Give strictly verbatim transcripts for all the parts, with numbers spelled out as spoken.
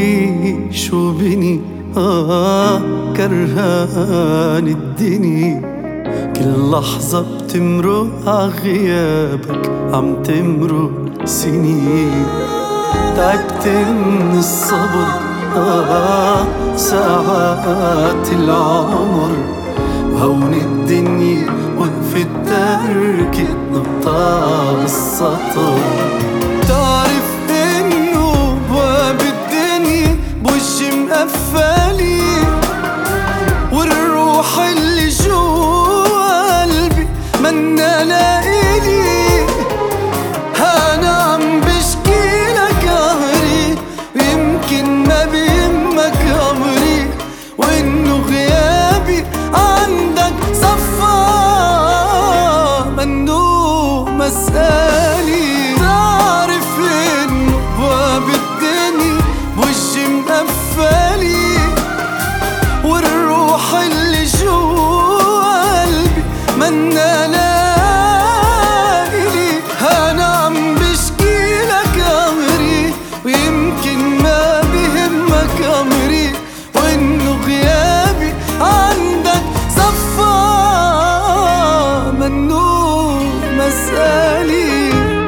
قولي شو بني آه كرهان الدنيا، كل لحظة بتمرق عغيابك عم تمرق سنين. تعبت من الصبر آه ساعات العمر، وهون الدنيا وقفت تركت نقطة بالسطر. تعرف انه بواب الدنيا بوجي مقفلي، والروح اللي جوا قلبي منا لإلي. انا عم بشكي لك قهري، ويمكن ما بيهمك امري، وانه غيابي عندك صفى منو مسألي. تعرف انه بواب الدنيا بوجي مقفلي، والروح اللي جوا قلبي منا لإلي. انا عم بشكي لك امري، ويمكن ما بيهمك امري، وانه غيابي عندك صفى منو مسألي.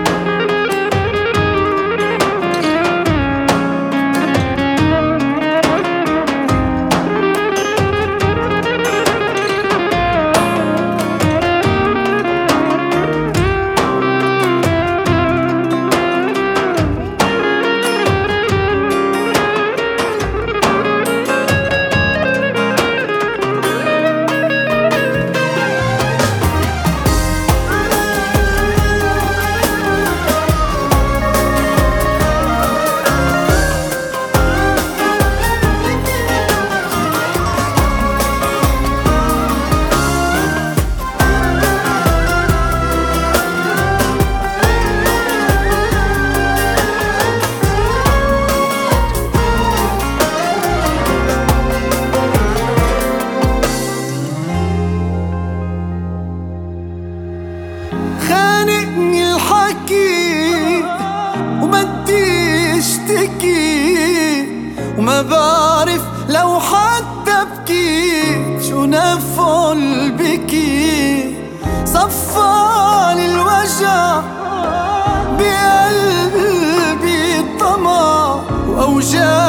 خانقني الحكي وبدي اشتكي، وما بعرف لو حتى بكيت شو نفعل بكي. صفالي الوجع بقلبي الطمع، وأوجاع